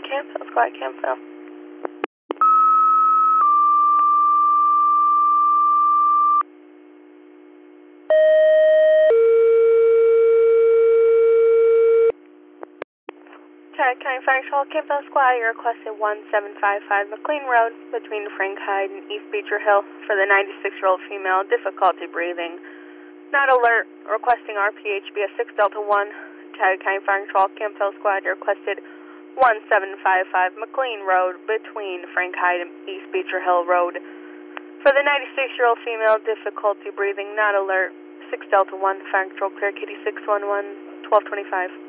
Campbell, Squad Campbell. Tarrant County Fire Patrol, Campbell Squad, you requested 1755 McLean Road between Frank Hyde and East Beecher Hill for the 96-year-old female, difficulty breathing. Not alert, requesting RPHB 6 Delta 1. Tarrant County Fire Patrol, Campbell Squad, you requested 1755 McLean Road between Frank Hyde and East Beecher Hill Road for the 96-year-old female, difficulty breathing, not alert. 6 Delta 1, Fire Patrol, clear Kitty 611, 1225.